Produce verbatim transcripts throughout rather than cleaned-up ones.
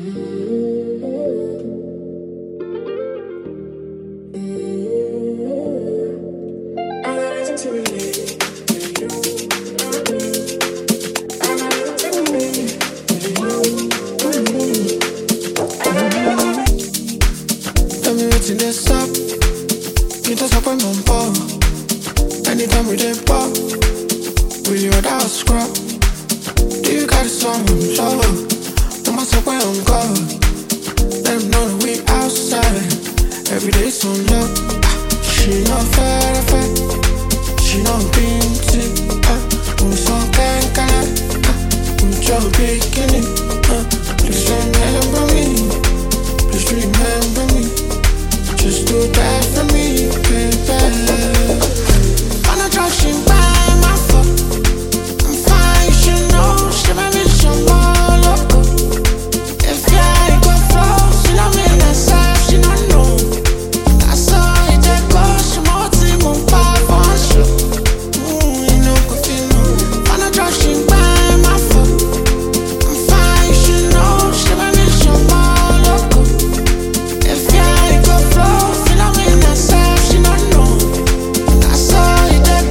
Anytime we did pop, we without scrub. Do you got a song? Show up. Do myself when I'm God. Let them know that we outside. Every day so low. She not fair, fair. She not being sick. We so can can. We just beginning. Please remember me. Please remember me. Just do that for me, baby. She buy my phone. I'm fine, she know. She made me some more loco. If I go flow, she love me inside, she don't know. That's all it take goes. She more team on five on show. Mmm, you know, could feel no. Wanna drop, she buy my phone. I'm fine, she know. She made me some more loco. If I go flow, she love me inside, she don't know. That's all it take.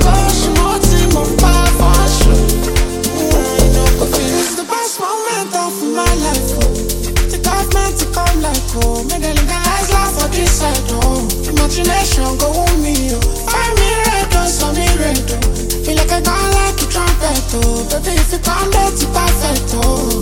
Imagination go on me, oh. Find me red, oh, so me red, oh. Feel like I got like a trumpet, oh. Baby, if you come, that's perfect, oh.